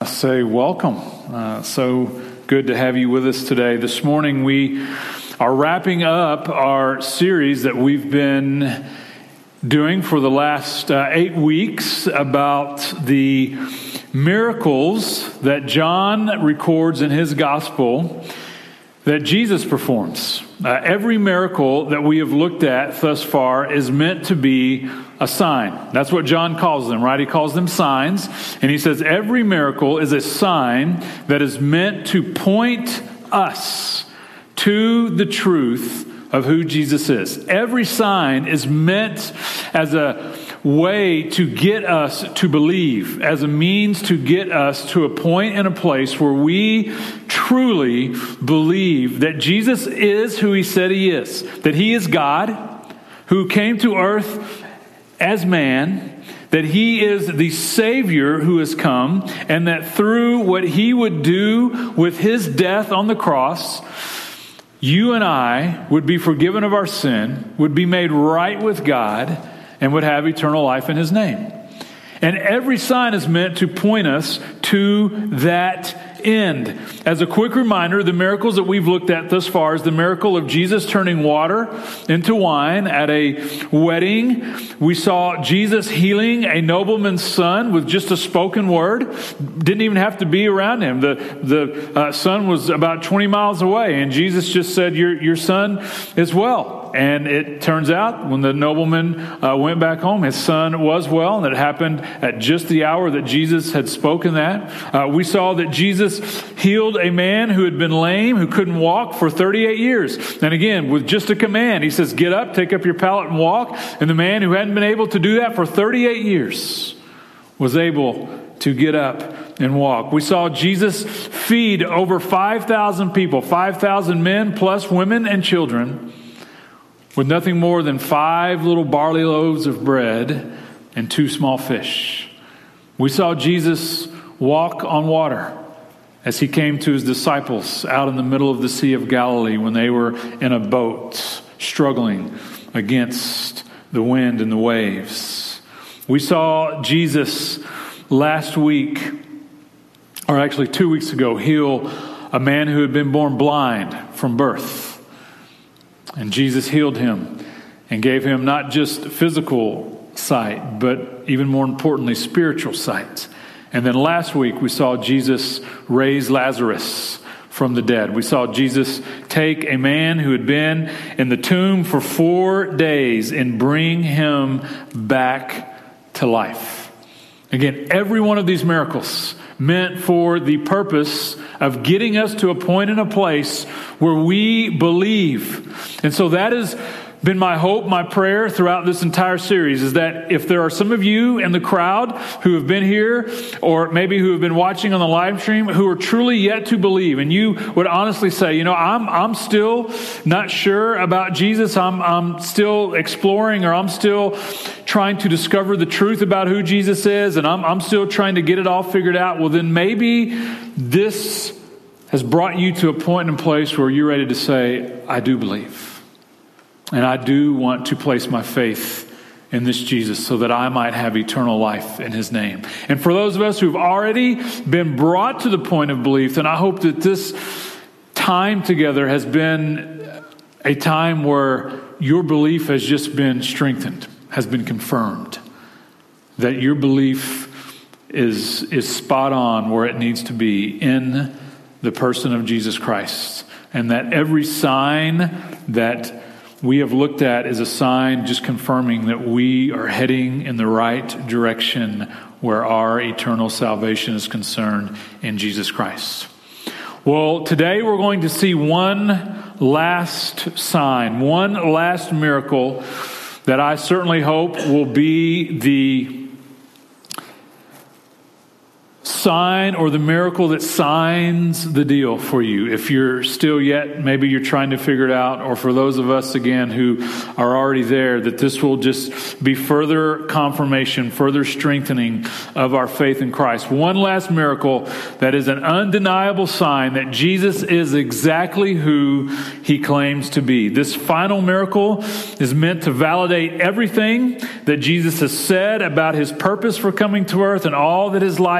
Say welcome. So good to have you with us today. This morning we are wrapping up our series that we've been doing for the last 8 weeks about the miracles that John records in his gospel that Jesus performs. Every miracle that we have looked at thus far is meant to be a sign. That's what John calls them, right? He calls them signs. And he says every miracle is a sign that is meant to point us to the truth of who Jesus is. Every sign is meant as a way to get us to believe, as a means to get us to a point and a place where we truly believe that Jesus is who he said he is, that he is God who came to earth as man, that he is the Savior who has come, and that through what he would do with his death on the cross, you and I would be forgiven of our sin, would be made right with God, and would have eternal life in his name. And every sign is meant to point us to that end. As a quick reminder, the miracles that we've looked at thus far is the miracle of Jesus turning water into wine at a wedding. We saw Jesus healing a nobleman's son with just a spoken word. Didn't even have to be around him. The son was about 20 miles away, and Jesus just said, your son is well. And it turns out when the nobleman went back home, his son was well, and it happened at just the hour that Jesus had spoken that. We saw that Jesus healed a man who had been lame, who couldn't walk for 38 years. And again, with just a command, he says, get up, take up your pallet and walk. And the man who hadn't been able to do that for 38 years was able to get up and walk. We saw Jesus feed over 5,000 people, 5,000 men plus women and children, with nothing more than 5 little barley loaves of bread and 2 small fish. We saw Jesus walk on water as he came to his disciples out in the middle of the Sea of Galilee when they were in a boat struggling against the wind and the waves. We saw Jesus last week, or actually 2 weeks ago, heal a man who had been born blind from birth. And Jesus healed him and gave him not just physical sight, but even more importantly, spiritual sight. And then last week, we saw Jesus raise Lazarus from the dead. We saw Jesus take a man who had been in the tomb for 4 days and bring him back to life. Again, every one of these miracles meant for the purpose of getting us to a point and a place where we believe. And so that has been my hope, my prayer throughout this entire series, is that if there are some of you in the crowd who have been here, or maybe who have been watching on the live stream, who are truly yet to believe, and you would honestly say, I'm still not sure about Jesus, I'm still exploring, or I'm still trying to discover the truth about who Jesus is, and I'm still trying to get it all figured out, well then maybe this has brought you to a point and place where you're ready to say, I do believe. And I do want to place my faith in this Jesus so that I might have eternal life in his name. And for those of us who've already been brought to the point of belief, then I hope that this time together has been a time where your belief has just been strengthened, has been confirmed. That your belief is spot on where it needs to be in the person of Jesus Christ. And that every sign that we have looked at is a sign just confirming that we are heading in the right direction where our eternal salvation is concerned in Jesus Christ. Well, today we're going to see one last sign, one last miracle that I certainly hope will be the sign or the miracle that signs the deal for you. If you're still yet, maybe you're trying to figure it out, or for those of us, again, who are already there, that this will just be further confirmation, further strengthening of our faith in Christ. One last miracle that is an undeniable sign that Jesus is exactly who he claims to be. This final miracle is meant to validate everything that Jesus has said about his purpose for coming to earth and all that his life and death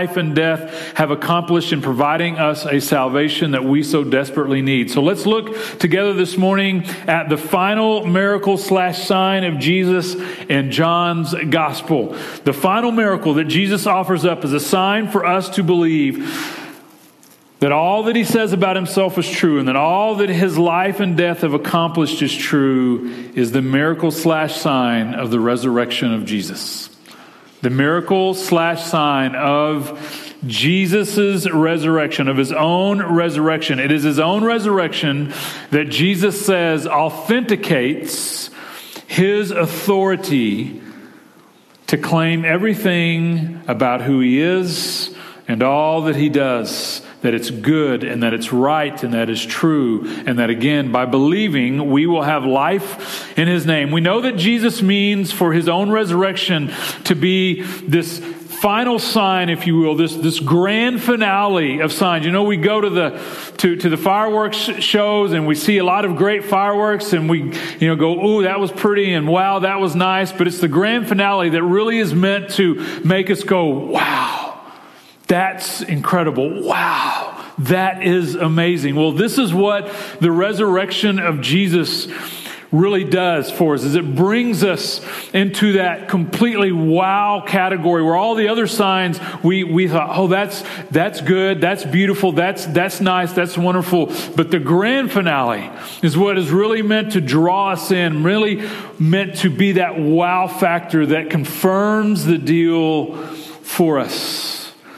death have accomplished in providing us a salvation that we so desperately need. So let's look together this morning at the final miracle / sign of Jesus in John's gospel. The final miracle that Jesus offers up as a sign for us to believe that all that he says about himself is true, and that all that his life and death have accomplished is true, is the miracle / sign of the resurrection of Jesus. The miracle / sign of Jesus' resurrection, of his own resurrection. It is his own resurrection that Jesus says authenticates his authority to claim everything about who he is and all that he does, that it's good and that it's right and that is true, and that again, by believing, we will have life in his name. We know that Jesus means for his own resurrection to be this final sign, if you will, this grand finale of signs. You know, we go to the fireworks shows and we see a lot of great fireworks and we go, ooh, that was pretty, and wow, that was nice. But it's the grand finale that really is meant to make us go, wow, that's incredible. Wow, that is amazing. Well, this is what the resurrection of Jesus really does for us, is it brings us into that completely wow category where all the other signs we thought, oh, that's good, that's beautiful, that's nice, that's wonderful. But the grand finale is what is really meant to draw us in, really meant to be that wow factor that confirms the deal for us.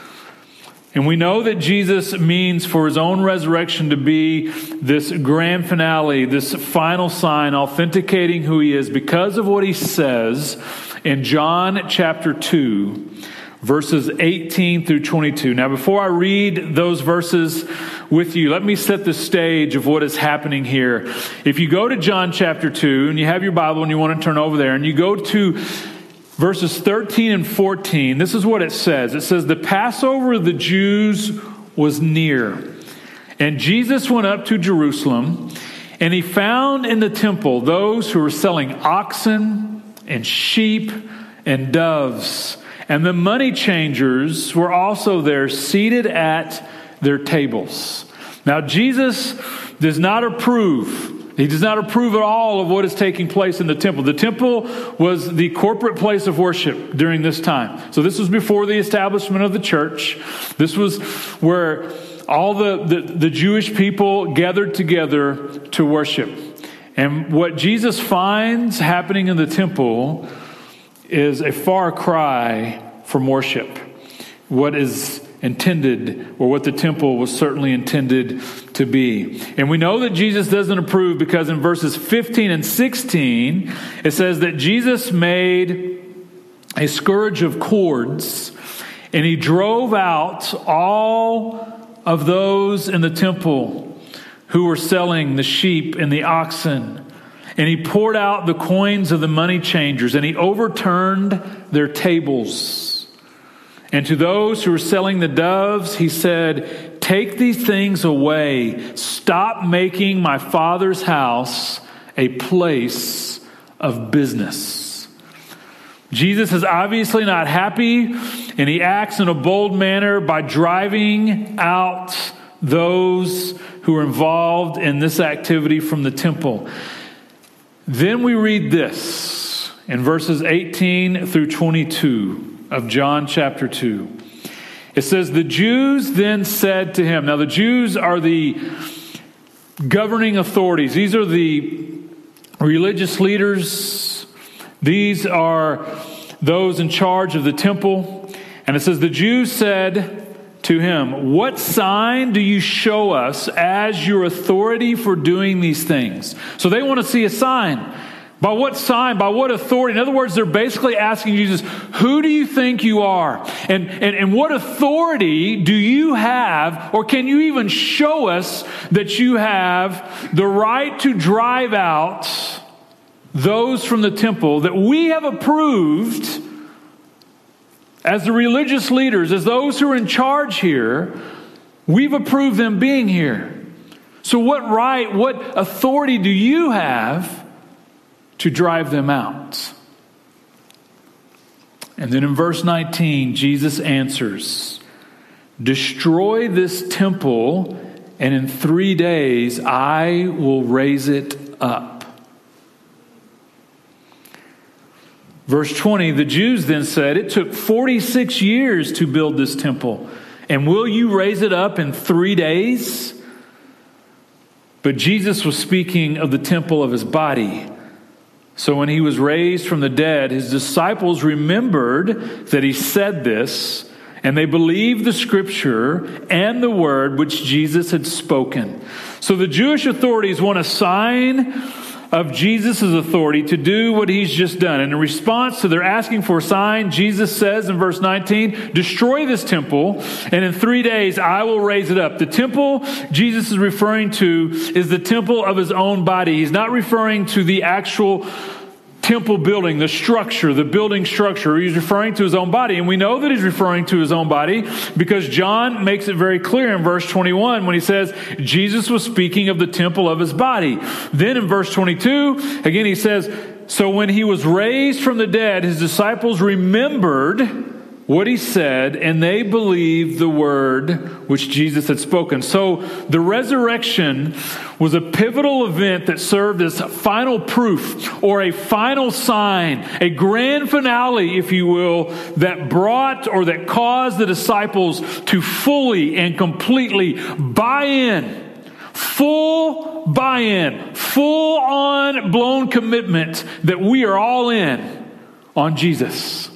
And we know that Jesus means for his own resurrection to be this grand finale, this final sign authenticating who he is because of what he says in John chapter 2, verses 18 through 22. Now, before I read those verses with you, let me set the stage of what is happening here. If you go to John chapter 2 and you have your Bible and you want to turn over there and you go to verses 13 and 14, this is what it says. It says, the Passover of the Jews was near, and Jesus went up to Jerusalem, and he found in the temple those who were selling oxen and sheep and doves, and the money changers were also there, seated at their tables. Now, Jesus does not approve. He does not approve at all of what is taking place in the temple. The temple was the corporate place of worship during this time. So this was before the establishment of the church. This was where all the Jewish people gathered together to worship. And what Jesus finds happening in the temple is a far cry from worship. What is intended, or what the temple was certainly intended to be. And we know that Jesus doesn't approve because in verses 15 and 16, it says that Jesus made a scourge of cords, and he drove out all of those in the temple who were selling the sheep and the oxen. And he poured out the coins of the money changers, and he overturned their tables. And to those who were selling the doves, he said, take these things away. Stop making my Father's house a place of business. Jesus is obviously not happy, and he acts in a bold manner by driving out those who are involved in this activity from the temple. Then we read this in verses 18 through 22. Of John chapter 2. It says, the Jews then said to him. Now the Jews are the governing authorities. These are the religious leaders. These are those in charge of the temple. And it says, the Jews said to him, what sign do you show us as your authority for doing these things? So they want to see a sign. By what sign? By what authority? In other words, they're basically asking Jesus, who do you think you are? And what authority do you have, or can you even show us that you have the right to drive out those from the temple that we have approved as the religious leaders, as those who are in charge here? We've approved them being here. So what right, what authority do you have to drive them out? And then in verse 19, Jesus answers, destroy this temple, and in 3 days I will raise it up. Verse 20, the Jews then said, it took 46 years to build this temple, and will you raise it up in 3 days? But Jesus was speaking of the temple of his body. So when he was raised from the dead, his disciples remembered that he said this, and they believed the scripture and the word which Jesus had spoken. So the Jewish authorities want a sign of Jesus' authority to do what he's just done. And in response to their asking for a sign, Jesus says in verse 19, destroy this temple, and in 3 days I will raise it up. The temple Jesus is referring to is the temple of his own body. He's not referring to the actual temple building, the structure, the building structure. He's referring to his own body. And we know that he's referring to his own body because John makes it very clear in verse 21 when he says Jesus was speaking of the temple of his body. Then in verse 22, again he says, so when he was raised from the dead, his disciples remembered what he said, and they believed the word which Jesus had spoken. So the resurrection was a pivotal event that served as a final proof or a final sign, a grand finale, if you will, that brought or that caused the disciples to fully and completely buy in. Full buy-in, full on blown commitment that we are all in on Jesus.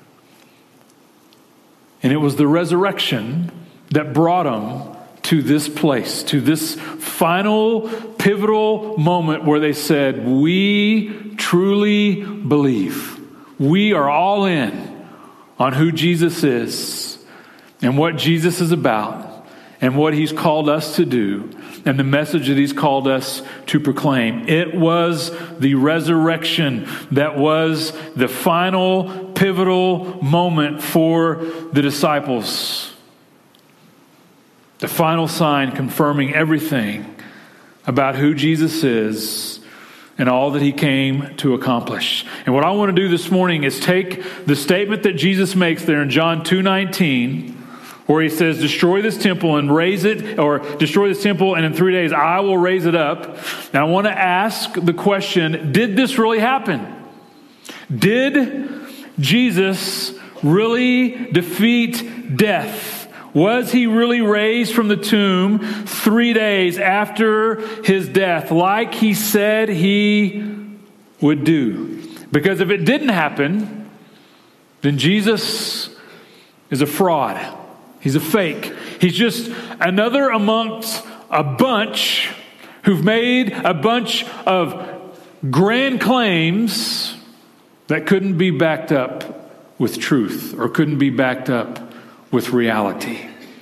And it was the resurrection that brought them to this place, to this final pivotal moment where they said, we truly believe. We are all in on who Jesus is and what Jesus is about and what he's called us to do and the message that he's called us to proclaim. It was the resurrection that was the final pivotal moment for the disciples. The final sign confirming everything about who Jesus is and all that he came to accomplish. And what I want to do this morning is take the statement that Jesus makes there in John 2:19, where he says, destroy this temple and raise it, or destroy this temple and in 3 days I will raise it up. And I want to ask the question, did this really happen? Did Jesus really defeat death? Was he really raised from the tomb 3 days after his death, like he said he would do? Because if it didn't happen, then Jesus is a fraud. He's a fake. He's just another amongst a bunch who've made a bunch of grand claims that couldn't be backed up with truth or couldn't be backed up with reality.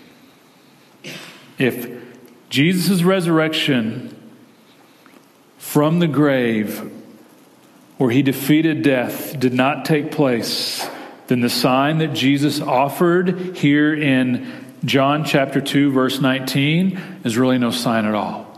If Jesus' resurrection from the grave, where he defeated death, did not take place, then the sign that Jesus offered here in John chapter 2, verse 19, is really no sign at all.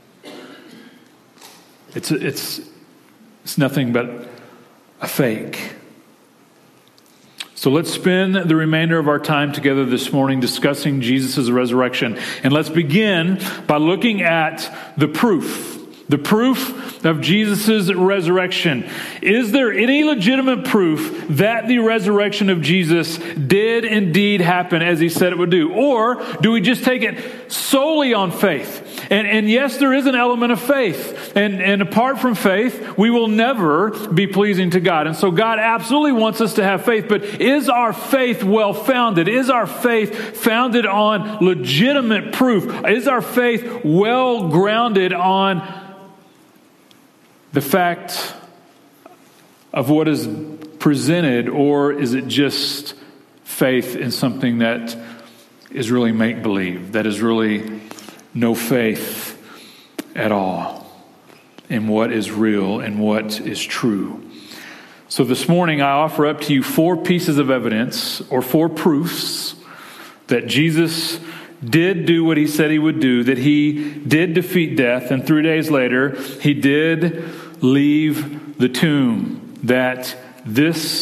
It's nothing but a fake. So let's spend the remainder of our time together this morning discussing Jesus' resurrection. And let's begin by looking at the proof of Jesus' resurrection. Is there any legitimate proof that the resurrection of Jesus did indeed happen as he said it would do? Or do we just take it solely on faith? And yes, there is an element of faith. And apart from faith, we will never be pleasing to God. And so God absolutely wants us to have faith. But is our faith well-founded? Is our faith founded on legitimate proof? Is our faith well-grounded on the fact of what is presented, or is it just faith in something that is really make-believe, that is really no faith at all in what is real and what is true? So this morning I offer up to you 4 pieces of evidence, or 4 proofs, that Jesus did do what he said he would do, that he did defeat death, and 3 days later he did leave the tomb, that this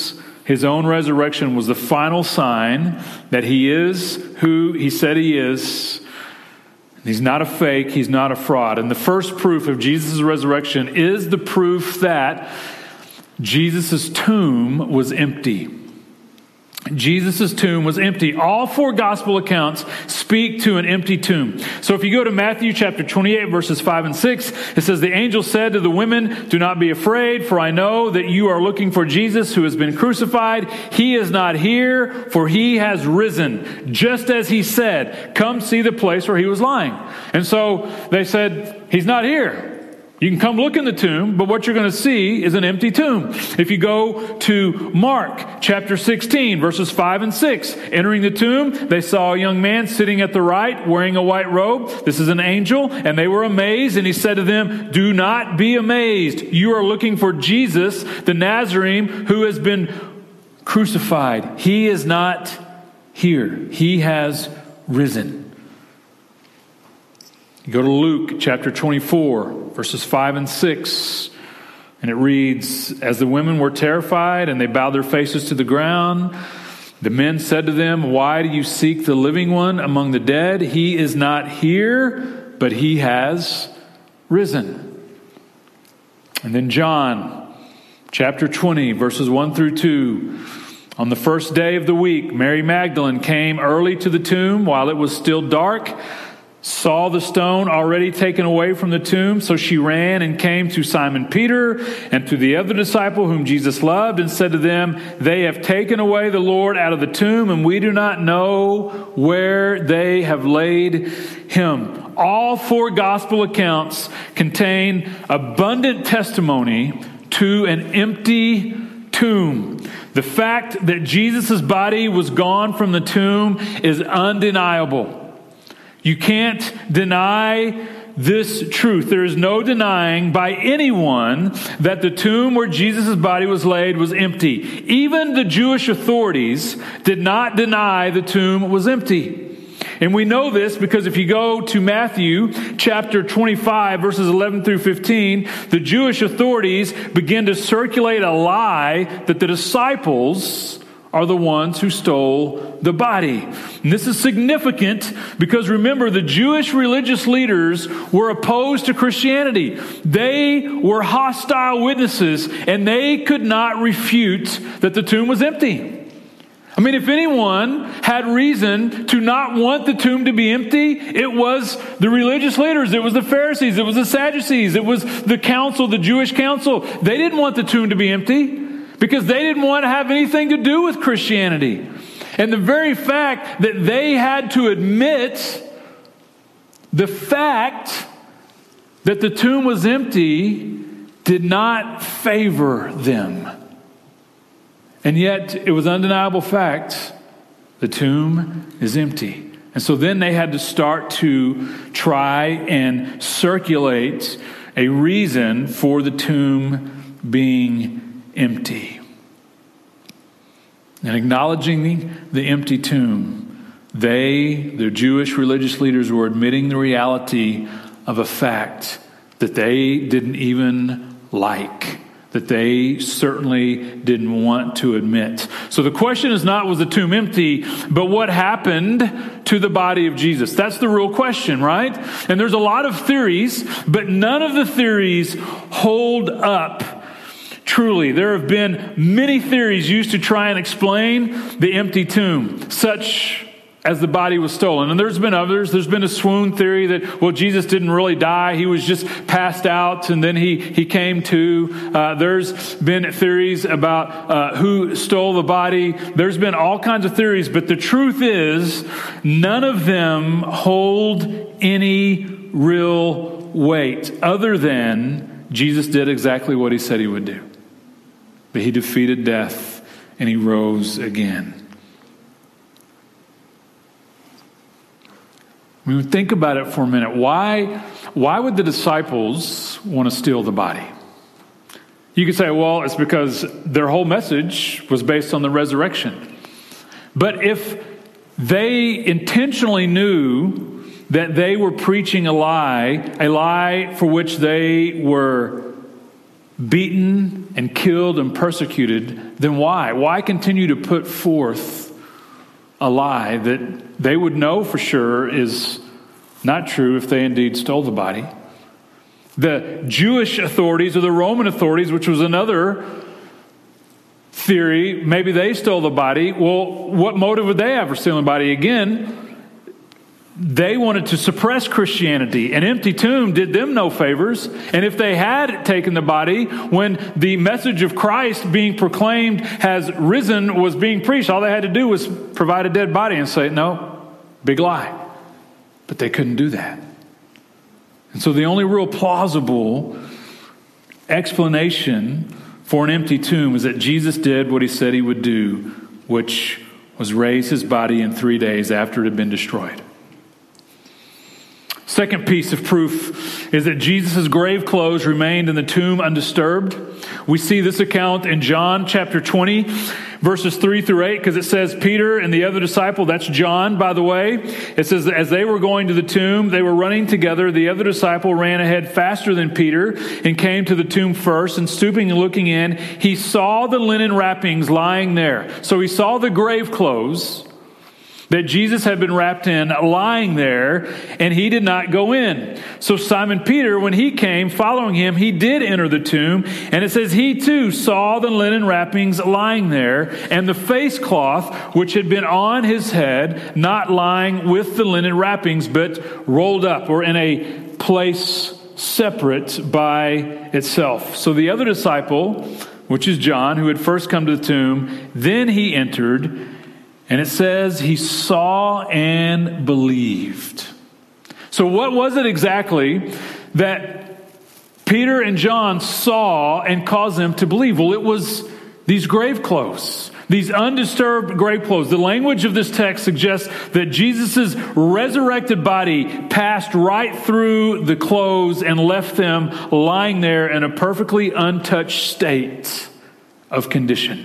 His own resurrection was the final sign that he is who he said he is. He's not a fake. He's not a fraud. And the first proof of Jesus' resurrection is the proof that Jesus' tomb was empty. Jesus' tomb was empty. All four gospel accounts speak to an empty tomb. So if you go to Matthew chapter 28, verses 5 and 6, it says, "The angel said to the women, 'Do not be afraid, for I know that you are looking for Jesus who has been crucified. He is not here, for he has risen, just as he said. Come see the place where he was lying.'" And so they said, "He's not here. You can come look in the tomb, but what you're going to see is an empty tomb." If you go to Mark chapter 16, verses 5 and 6, entering the tomb, they saw a young man sitting at the right, wearing a white robe. This is an angel, and they were amazed. And he said to them, "Do not be amazed. You are looking for Jesus, the Nazarene, who has been crucified. He is not here. He has risen." You go to Luke chapter 24, verses 5 and 6, and it reads, "As the women were terrified and they bowed their faces to the ground, the men said to them, 'Why do you seek the living one among the dead? He is not here, but he has risen.'" And then John chapter 20, verses 1 through 2. "On the first day of the week, Mary Magdalene came early to the tomb while it was still dark, saw the stone already taken away from the tomb. So she ran and came to Simon Peter and to the other disciple whom Jesus loved and said to them, 'They have taken away the Lord out of the tomb, and we do not know where they have laid him.'" All four gospel accounts contain abundant testimony to an empty tomb. The fact that Jesus' body was gone from the tomb is undeniable. You can't deny this truth. There is no denying by anyone that the tomb where Jesus' body was laid was empty. Even the Jewish authorities did not deny the tomb was empty. And we know this because if you go to Matthew chapter 25, verses 11 through 15, the Jewish authorities begin to circulate a lie that the disciples are the ones who stole the body. And this is significant because remember, the Jewish religious leaders were opposed to Christianity. They were hostile witnesses, and they could not refute that the tomb was empty. I mean, if anyone had reason to not want the tomb to be empty, it was the religious leaders. It was the Pharisees. It was the Sadducees. It was the council, the Jewish council. They didn't want the tomb to be empty because they didn't want to have anything to do with Christianity. And the very fact that they had to admit the fact that the tomb was empty did not favor them. And yet, it was undeniable fact, the tomb is empty. And so then they had to start to try and circulate a reason for the tomb being empty. And acknowledging the empty tomb, the Jewish religious leaders, were admitting the reality of a fact that they didn't even like, that they certainly didn't want to admit. So the question is not, was the tomb empty, but what happened to the body of Jesus? That's the real question, right? And there's a lot of theories, but none of the theories hold up truly. There have been many theories used to try and explain the empty tomb, such as the body was stolen. And there's been others. There's been a swoon theory that, well, Jesus didn't really die. He was just passed out and then he came to. There's been theories about who stole the body. There's been all kinds of theories. But the truth is, none of them hold any real weight other than Jesus did exactly what he said he would do. But he defeated death and he rose again. I mean, think about it for a minute. Why would the disciples want to steal the body? You could say, well, it's because their whole message was based on the resurrection. But if they intentionally knew that they were preaching a lie for which they were beaten and killed and persecuted, then why? Why continue to put forth a lie that they would know for sure is not true if they indeed stole the body? The Jewish authorities or the Roman authorities, which was another theory, maybe they stole the body. Well, what motive would they have for stealing the body? Again, they wanted to suppress Christianity. An empty tomb did them no favors. And if they had taken the body when the message of Christ being proclaimed has risen was being preached, all they had to do was provide a dead body and say, no, big lie. But they couldn't do that. And so the only real plausible explanation for an empty tomb is that Jesus did what he said he would do, which was raise his body in 3 days after it had been destroyed. Second piece of proof is that Jesus' grave clothes remained in the tomb undisturbed. We see this account in John chapter 20, verses 3 through 8, because it says Peter and the other disciple, that's John, by the way. It says, as they were going to the tomb, they were running together. The other disciple ran ahead faster than Peter and came to the tomb first, and stooping and looking in, he saw the linen wrappings lying there. So he saw the grave clothes that Jesus had been wrapped in, lying there, and he did not go in. So Simon Peter, when he came, following him, he did enter the tomb, and it says he too saw the linen wrappings lying there, and the face cloth which had been on his head, not lying with the linen wrappings, but rolled up, or in a place separate by itself. So the other disciple, which is John, who had first come to the tomb, then he entered, and it says he saw and believed. So what was it exactly that Peter and John saw and caused them to believe? Well, it was these grave clothes, these undisturbed grave clothes. The language of this text suggests that Jesus' resurrected body passed right through the clothes and left them lying there in a perfectly untouched state of condition.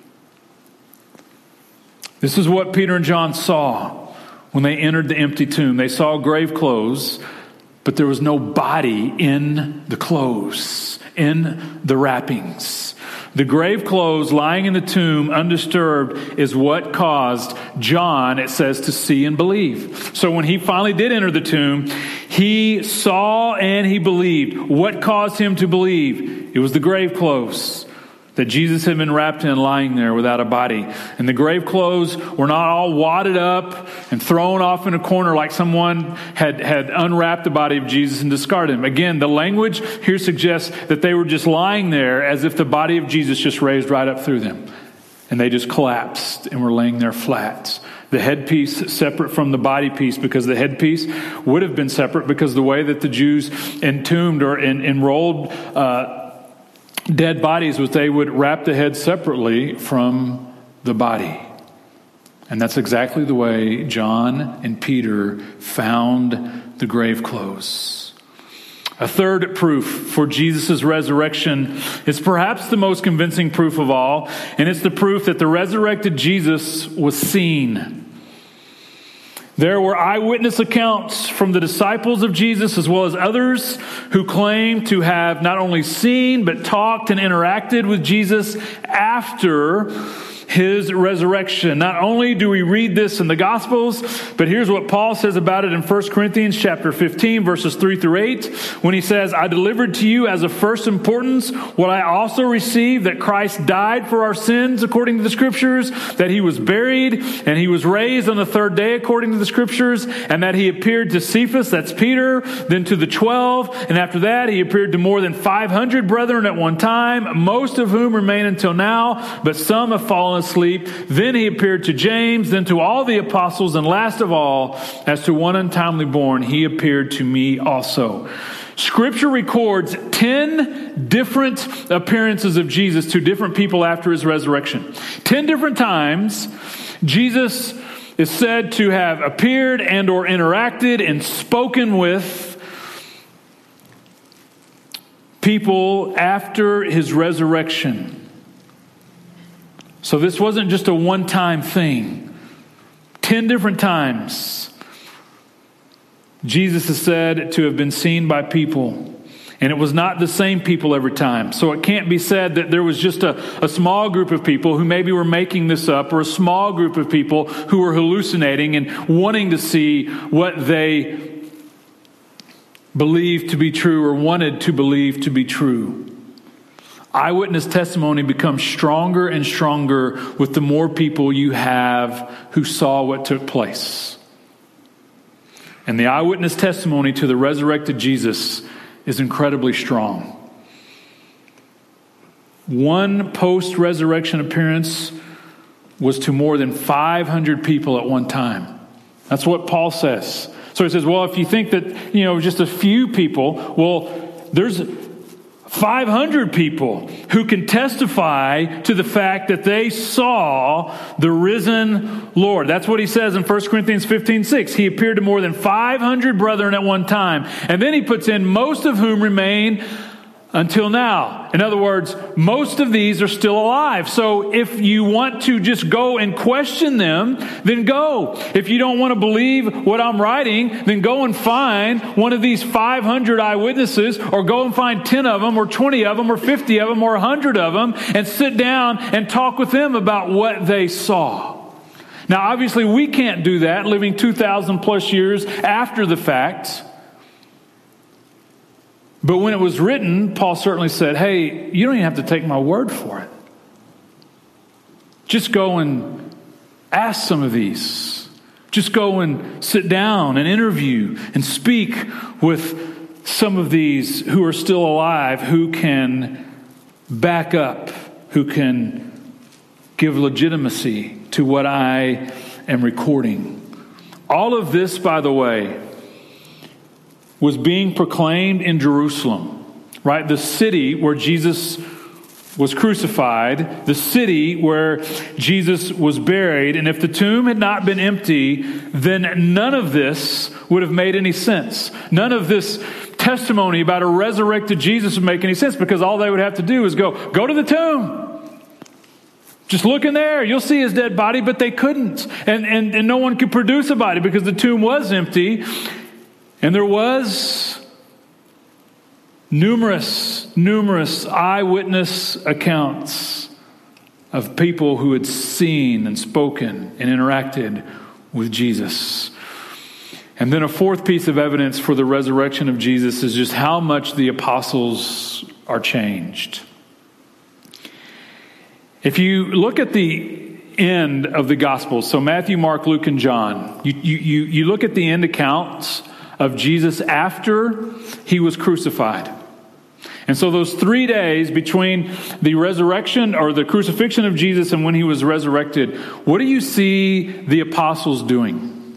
This is what Peter and John saw when they entered the empty tomb. They saw grave clothes, but there was no body in the clothes, in the wrappings. The grave clothes lying in the tomb undisturbed is what caused John, it says, to see and believe. So when he finally did enter the tomb, he saw and he believed. What caused him to believe? It was the grave clothes that Jesus had been wrapped in, lying there without a body. And the grave clothes were not all wadded up and thrown off in a corner like someone had unwrapped the body of Jesus and discarded him. Again, the language here suggests that they were just lying there as if the body of Jesus just raised right up through them. And they just collapsed and were laying there flat. The headpiece separate from the body piece, because the headpiece would have been separate because the way that the Jews entombed or enrolled dead bodies was they would wrap the head separately from the body. And that's exactly the way John and Peter found the grave clothes. A third proof for Jesus' resurrection is perhaps the most convincing proof of all, and it's the proof that the resurrected Jesus was seen. There were eyewitness accounts from the disciples of Jesus as well as others who claimed to have not only seen but talked and interacted with Jesus after his resurrection. Not only do we read this in the Gospels, but here's what Paul says about it in 1 Corinthians chapter 15, verses 3 through 8, when he says, I delivered to you as of first importance what I also received, that Christ died for our sins according to the Scriptures, that he was buried, and he was raised on the third day according to the Scriptures, and that he appeared to Cephas, that's Peter, then to the 12, and after that he appeared to more than 500 brethren at one time, most of whom remain until now, but some have fallen asleep. Then he appeared to James, then to all the apostles, and last of all, as to one untimely born, he appeared to me also. Scripture records 10 different appearances of Jesus to different people after his resurrection. 10 different times, Jesus is said to have appeared and or interacted and spoken with people after his resurrection. So this wasn't just a one-time thing. 10 different times, Jesus is said to have been seen by people. And it was not the same people every time. So it can't be said that there was just a small group of people who maybe were making this up, or a small group of people who were hallucinating and wanting to see what they believed to be true or wanted to believe to be true. Eyewitness testimony becomes stronger and stronger with the more people you have who saw what took place. And the eyewitness testimony to the resurrected Jesus is incredibly strong. One post-resurrection appearance was to more than 500 people at one time. That's what Paul says. So he says, well, if you think that, just a few people, well, there's 500 people who can testify to the fact that they saw the risen Lord. That's what he says in 1 Corinthians 15:6. He appeared to more than 500 brethren at one time. And then he puts in, most of whom remain until now. In other words, most of these are still alive. So if you want to just go and question them, then go. If you don't want to believe what I'm writing, then go and find one of these 500 eyewitnesses, or go and find 10 of them, or 20 of them, or 50 of them, or 100 of them, and sit down and talk with them about what they saw. Now, obviously, we can't do that living 2,000 plus years after the fact. But when it was written, Paul certainly said, hey, you don't even have to take my word for it. Just go and ask some of these. Just go and sit down and interview and speak with some of these who are still alive, who can back up, who can give legitimacy to what I am recording. All of this, by the way, was being proclaimed in Jerusalem, right? The city where Jesus was crucified, the city where Jesus was buried. And if the tomb had not been empty, then none of this would have made any sense. None of this testimony about a resurrected Jesus would make any sense, because all they would have to do is go to the tomb. Just look in there. You'll see his dead body, but they couldn't. And no one could produce a body because the tomb was empty. And there was numerous eyewitness accounts of people who had seen and spoken and interacted with Jesus. And then a fourth piece of evidence for the resurrection of Jesus is just how much the apostles are changed. If you look at the end of the Gospels, so Matthew, Mark, Luke, and John, you look at the end accounts of Jesus after he was crucified. And so those 3 days between the resurrection or the crucifixion of Jesus and when he was resurrected, what do you see the apostles doing?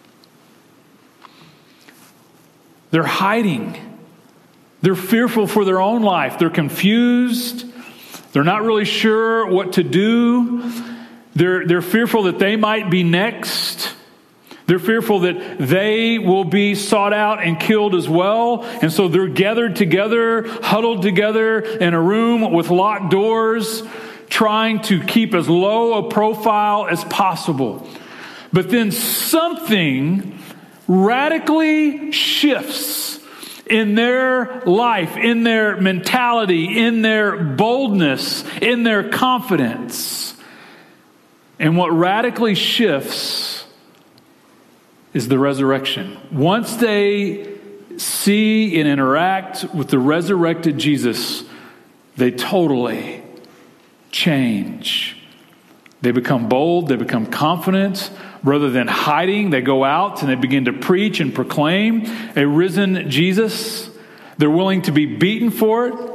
They're hiding. They're fearful for their own life. They're confused. They're not really sure what to do. They're fearful that they might be next. They're fearful that they will be sought out and killed as well. And so they're gathered together, huddled together in a room with locked doors, trying to keep as low a profile as possible. But then something radically shifts in their life, in their mentality, in their boldness, in their confidence. And what radically shifts is the resurrection. Once they see and interact with the resurrected Jesus, they totally change. They become bold, they become confident. Rather than hiding, they go out and they begin to preach and proclaim a risen Jesus. They're willing to be beaten for it.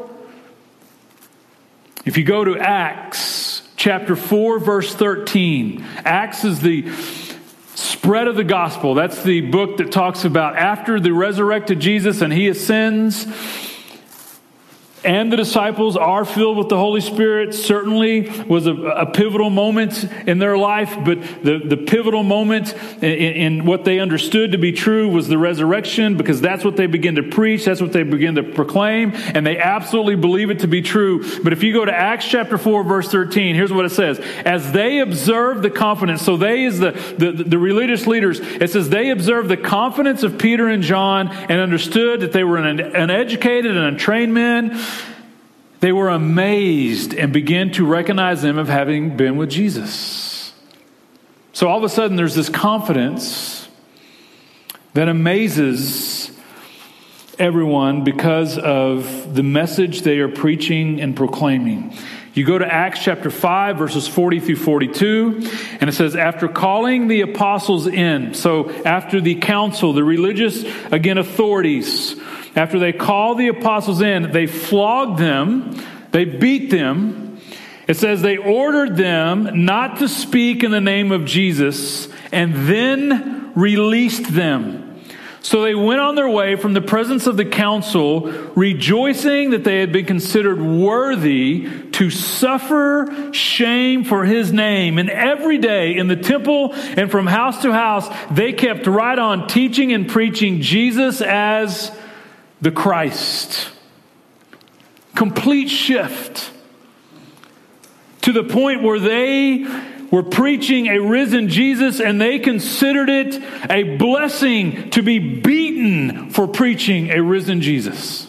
If you go to Acts chapter 4, verse 13, Acts is the spread of the gospel. That's the book that talks about after the resurrected Jesus and he ascends, and the disciples are filled with the Holy Spirit. Certainly was a pivotal moment in their life, but the pivotal moment in what they understood to be true was the resurrection, because that's what they begin to preach, that's what they begin to proclaim, and they absolutely believe it to be true. But if you go to Acts chapter 4, verse 13, here's what it says. As they observed the confidence, so they is the religious leaders, it says they observed the confidence of Peter and John and understood that they were uneducated and untrained men. They were amazed and began to recognize them of having been with Jesus. So all of a sudden there's this confidence that amazes everyone because of the message they are preaching and proclaiming. You go to Acts chapter 5, verses 40 through 42, and it says, after calling the apostles in, so after the council, the religious, again, authorities, after they called the apostles in, they flogged them, they beat them. It says they ordered them not to speak in the name of Jesus, and then released them. So they went on their way from the presence of the council, rejoicing that they had been considered worthy to suffer shame for his name. And every day in the temple and from house to house, they kept right on teaching and preaching Jesus as the Christ. Complete shift. To the point where they were preaching a risen Jesus, and they considered it a blessing to be beaten for preaching a risen Jesus.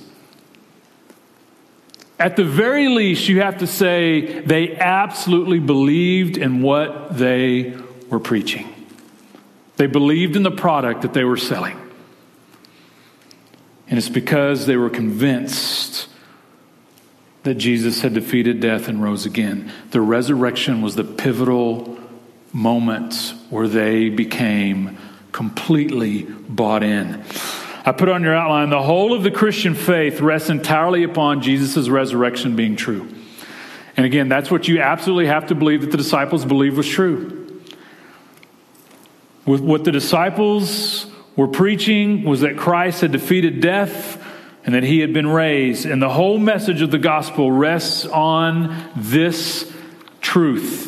At the very least, you have to say they absolutely believed in what they were preaching. They believed in the product that they were selling. And it's because they were convinced that Jesus had defeated death and rose again. The resurrection was the pivotal moment where they became completely bought in. I put on your outline, the whole of the Christian faith rests entirely upon Jesus' resurrection being true. And again, that's what you absolutely have to believe that the disciples believed was true. With what the disciples were preaching was that Christ had defeated death and that he had been raised. And the whole message of the gospel rests on this truth.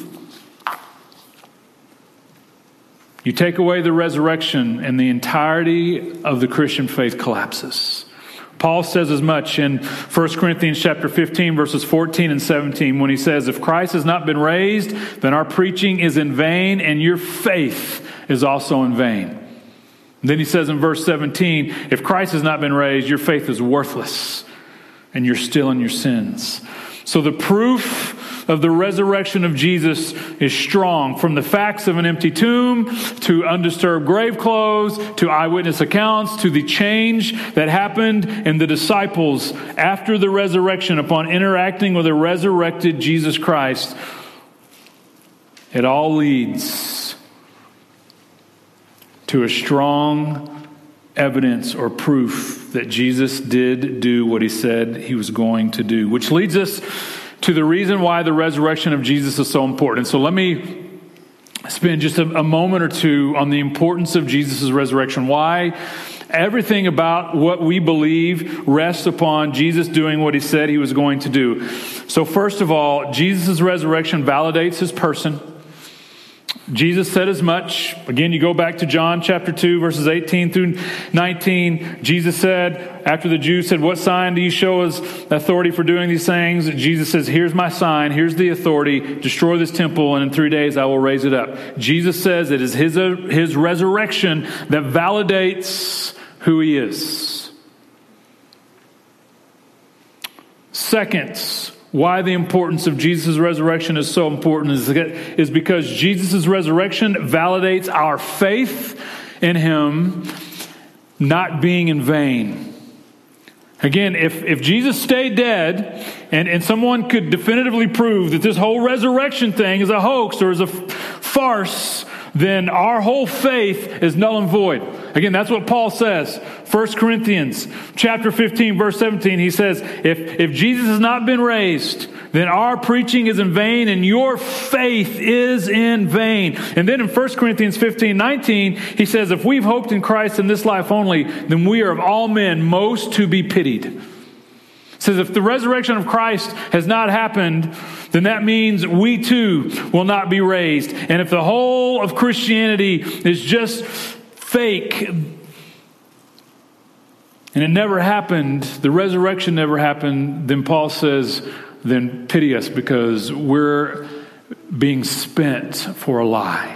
You take away the resurrection and the entirety of the Christian faith collapses. Paul says as much in 1 Corinthians chapter 15, verses 14 and 17, when he says, if Christ has not been raised, then our preaching is in vain, and your faith is also in vain. Then he says in verse 17, if Christ has not been raised, your faith is worthless and you're still in your sins. So the proof of the resurrection of Jesus is strong. From the facts of an empty tomb, to undisturbed grave clothes, to eyewitness accounts, to the change that happened in the disciples after the resurrection upon interacting with a resurrected Jesus Christ. It all leads to a strong evidence or proof that Jesus did do what he said he was going to do, which leads us to the reason why the resurrection of Jesus is so important. So let me spend just a moment or two on the importance of Jesus' resurrection. Why everything about what we believe rests upon Jesus doing what he said he was going to do. So first of all, Jesus' resurrection validates his person. Jesus said as much. Again, you go back to John chapter 2, verses 18 through 19. Jesus said, after the Jews said, what sign do you show us authority for doing these things? Jesus says, here's my sign, here's the authority, destroy this temple, and in 3 days I will raise it up. Jesus says it is his resurrection that validates who he is. Second, why the importance of Jesus' resurrection is so important is because Jesus' resurrection validates our faith in him not being in vain. Again, if Jesus stayed dead and someone could definitively prove that this whole resurrection thing is a hoax or is a farce, then our whole faith is null and void. Again, that's what Paul says. 1 Corinthians chapter 15, verse 17, he says, if Jesus has not been raised, then our preaching is in vain and your faith is in vain. And then in 1 Corinthians 15, 19, he says, if we've hoped in Christ in this life only, then we are of all men most to be pitied. says if the resurrection of Christ has not happened, then that means we too will not be raised. And if the whole of Christianity is just fake, and it never happened, the resurrection never happened, then Paul says, then pity us because we're being spent for a lie.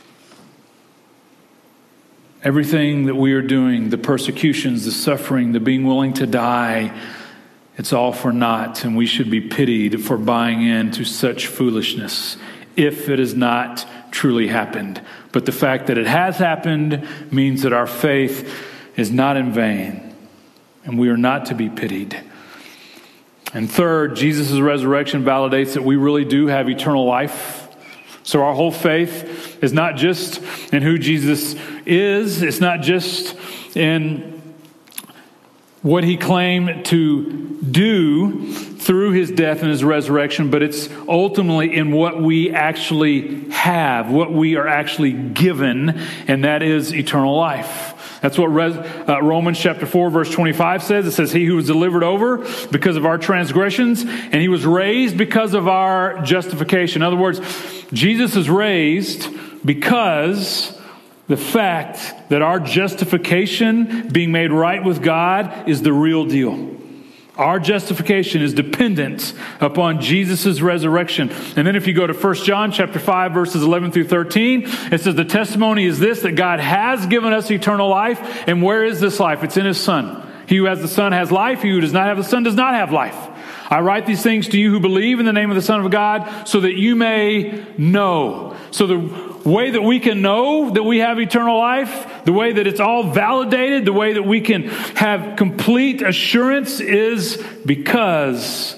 Everything that we are doing, the persecutions, the suffering, the being willing to die, it's all for naught, and we should be pitied for buying into such foolishness if it has not truly happened. But the fact that it has happened means that our faith is not in vain, and we are not to be pitied. And third, Jesus' resurrection validates that we really do have eternal life. So our whole faith is not just in who Jesus is. It's not just in what he claimed to do through his death and his resurrection, but it's ultimately in what we actually have, what we are actually given, and that is eternal life. That's what Romans chapter 4, verse 25 says. It says, he who was delivered over because of our transgressions, and he was raised because of our justification. In other words, Jesus is raised because the fact that our justification, being made right with God, is the real deal. Our justification is dependent upon Jesus' resurrection. And then if you go to 1 John chapter 5, verses 11 through 13, it says, the testimony is this, that God has given us eternal life. And where is this life? It's in his Son. He who has the Son has life. He who does not have the Son does not have life. I write these things to you who believe in the name of the Son of God, so that you may know. So the way that we can know that we have eternal life, the way that it's all validated, the way that we can have complete assurance is because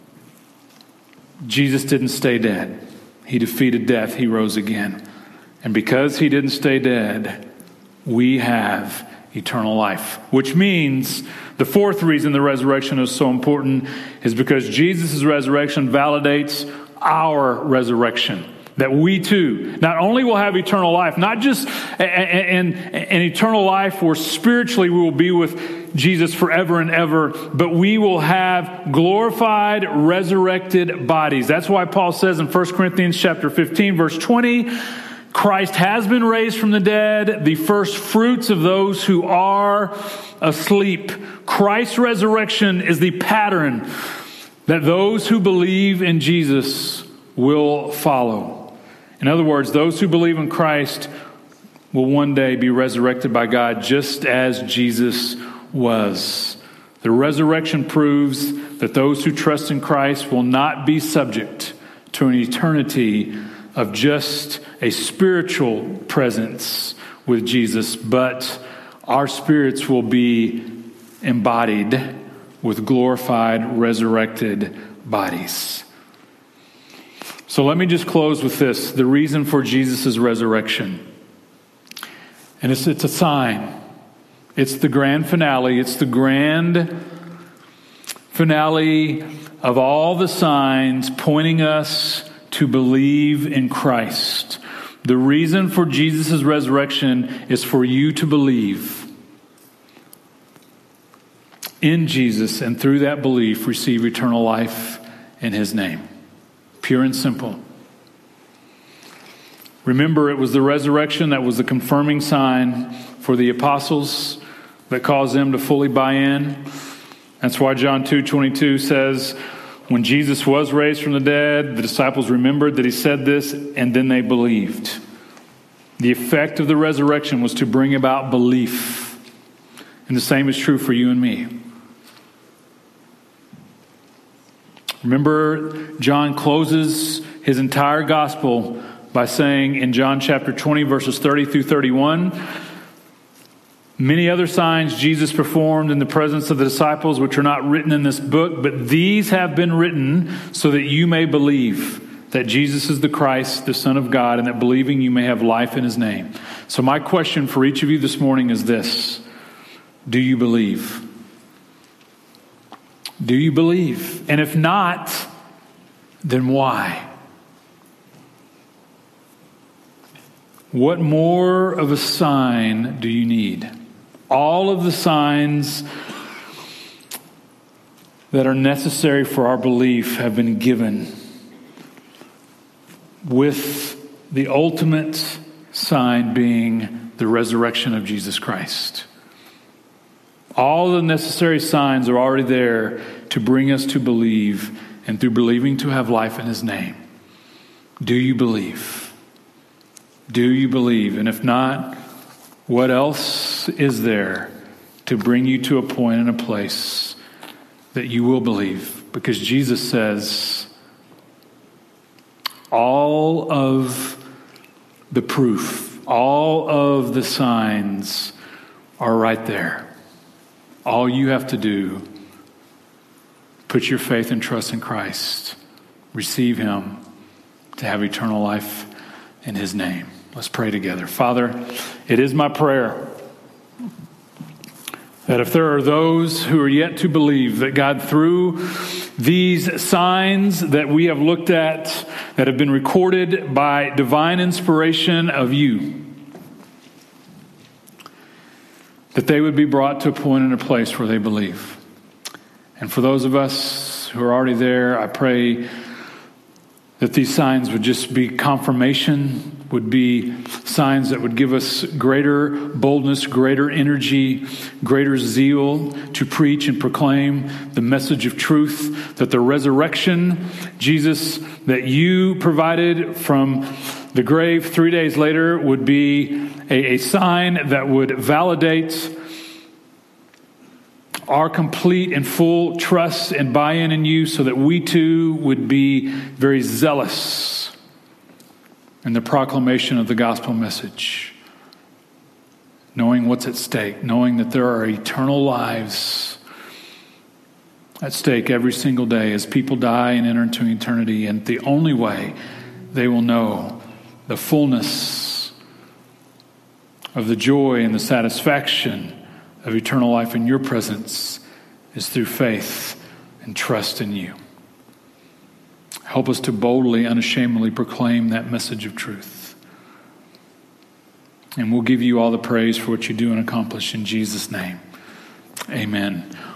Jesus didn't stay dead. He defeated death. He rose again. And because he didn't stay dead, we have eternal life. Which means the fourth reason the resurrection is so important is because Jesus' resurrection validates our resurrection. That we too not only will have eternal life, not just an eternal life where spiritually we will be with Jesus forever and ever, but we will have glorified, resurrected bodies. That's why Paul says in 1 Corinthians chapter 15, verse 20, Christ has been raised from the dead, the first fruits of those who are asleep. Christ's resurrection is the pattern that those who believe in Jesus will follow. In other words, those who believe in Christ will one day be resurrected by God just as Jesus was. The resurrection proves that those who trust in Christ will not be subject to an eternity of just a spiritual presence with Jesus, but our spirits will be embodied with glorified, resurrected bodies. So let me just close with this, the reason for Jesus' resurrection. And it's a sign. It's the grand finale. It's the grand finale of all the signs pointing us to believe in Christ. The reason for Jesus' resurrection is for you to believe in Jesus, and through that belief receive eternal life in his name. Pure and simple. Remember, it was the resurrection that was the confirming sign for the apostles that caused them to fully buy in. That's why John 2:22 says, when Jesus was raised from the dead, the disciples remembered that he said this, and then they believed. The effect of the resurrection was to bring about belief. And the same is true for you and me. Remember, John closes his entire gospel by saying in John chapter 20, verses 30 through 31, many other signs Jesus performed in the presence of the disciples, which are not written in this book, but these have been written so that you may believe that Jesus is the Christ, the Son of God, and that believing you may have life in his name. So my question for each of you this morning is this: do you believe? Do you believe? And if not, then why? What more of a sign do you need? All of the signs that are necessary for our belief have been given, with the ultimate sign being the resurrection of Jesus Christ. All the necessary signs are already there to bring us to believe, and through believing to have life in His name. Do you believe? Do you believe? And if not, what else is there to bring you to a point and a place that you will believe? Because Jesus says, all of the proof, all of the signs are right there. All you have to do, put your faith and trust in Christ, receive Him to have eternal life in His name. Let's pray together. Father, it is my prayer that if there are those who are yet to believe, that God, through these signs that we have looked at, that have been recorded by divine inspiration of you, that they would be brought to a point and a place where they believe. And for those of us who are already there, I pray that these signs would just be confirmation, would be signs that would give us greater boldness, greater energy, greater zeal to preach and proclaim the message of truth, that the resurrection, Jesus, that you provided from the grave 3 days later would be a sign that would validate our complete and full trust and buy-in in you, so that we too would be very zealous in the proclamation of the gospel message, knowing what's at stake, knowing that there are eternal lives at stake every single day as people die and enter into eternity, and the only way they will know the fullness of the joy and the satisfaction of eternal life in your presence is through faith and trust in you. Help us to boldly, unashamedly proclaim that message of truth. And we'll give you all the praise for what you do and accomplish in Jesus' name. Amen.